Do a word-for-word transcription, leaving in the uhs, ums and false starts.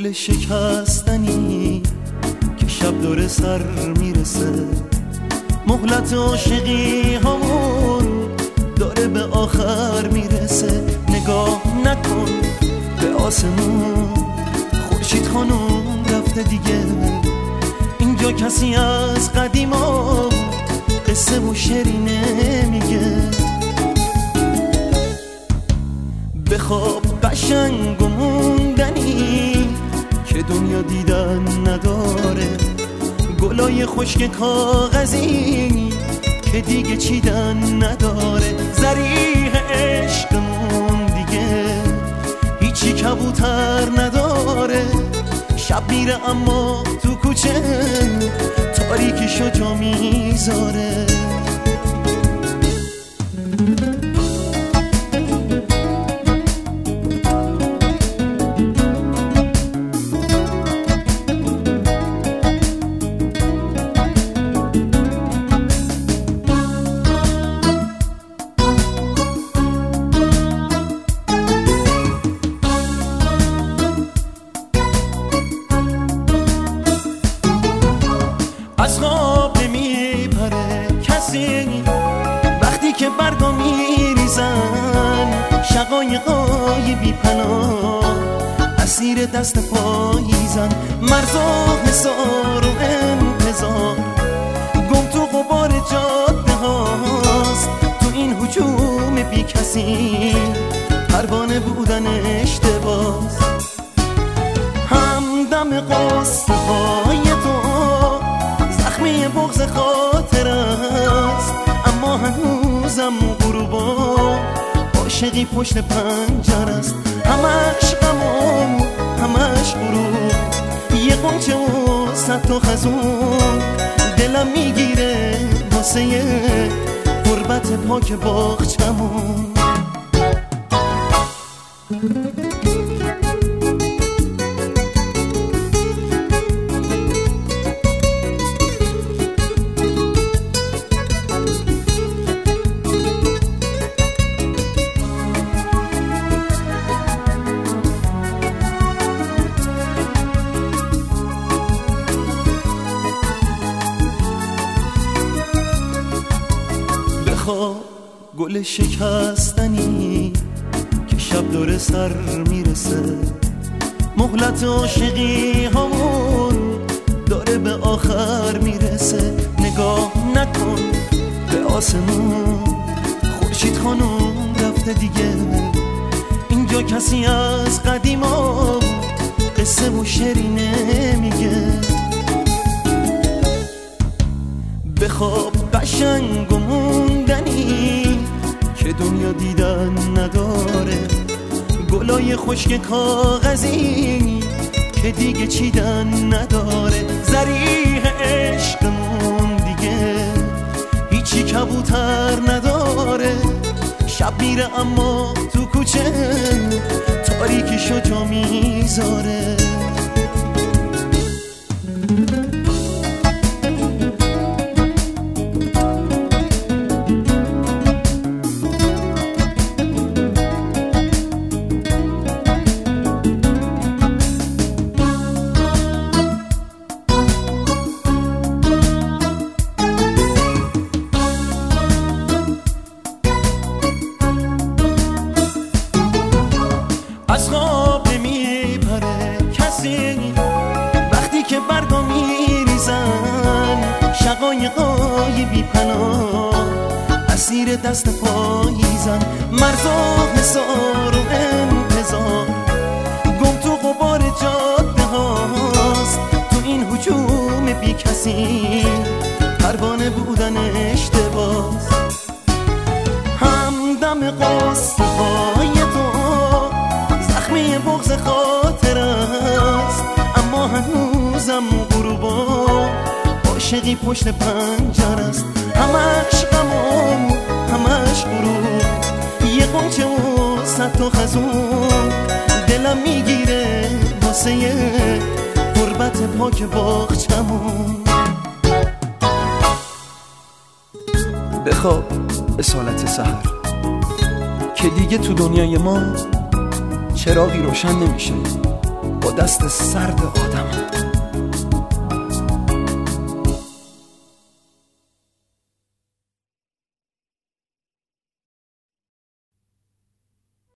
گل شکستنی که شب داره سر میرسه، مهلت عاشقی همون داره به آخر میرسه. نگاه نکن به آسمون، خورشید خانم رفته دیگه. اینجا کسی از قدیما قصه و شعری نمیگه. بخواب قشنگ و موندنی که دنیا دیدن نداره، گلای خشک کاغذی که دیگه چیدن نداره. زریح عشقمون دیگه هیچی کبوتر نداره. شب میره اما تو کوچه تاریکیشو جا میذاره. از خواب نمیپره کسی وقتی که برگا میریزن. شقایقای بی پناه اسیر دست پاییزن. مرز و حصار و انتظار گم تو غبار جاده هاست. تو این هجوم بی کسی پروانه بودن اشتباس. همدم قصه های تو زخمی بغض خاطر است، اما هنوزم غروبا عاشقی پشت پنجره است. همش غم و همش غروب، یه قنچه و صد تا خزون دلم میگیره واسه غربت پاک باغچمون. گل شکستنی که شب داره سر میرسه، مهلت عاشقی همون داره به آخر میرسه. نگاه نکن به آسمون، خورشید خانم رفته دیگه. اینجا کسی از قدیما قصه و شعری نمیگه. بخواب قشنگ و موندنی که دنیا دیدن نداره، گلای خشک کاغذی که دیگه چیدن نداره. زریح عشقمون دیگه هیچی کبوتر نداره. شب میره اما تو کوچه تاریکیشو جا میذاره. از خواب نمیپره کسی وقتی که برگا میریزن. شقایقای بی پناه اسیر دست پاییزن. مرز و حصار و انتظار گم تو غبار جاده هاست. تو این هجوم بی کسی پروانه بودن اشتباس. همدم قصه های تو زخمی بغض خاطر است، اما هنوزم غروبا عاشقی پشت پنجره است. همش غم و همش غروب، یه قنچه و صد تا خزون دلم میگیره واسه غربت پاک باغچمون. بخواب اصالت سحر که دیگه تو دنیای ما چراغی روشن نمیشه. با دست سرد آدم.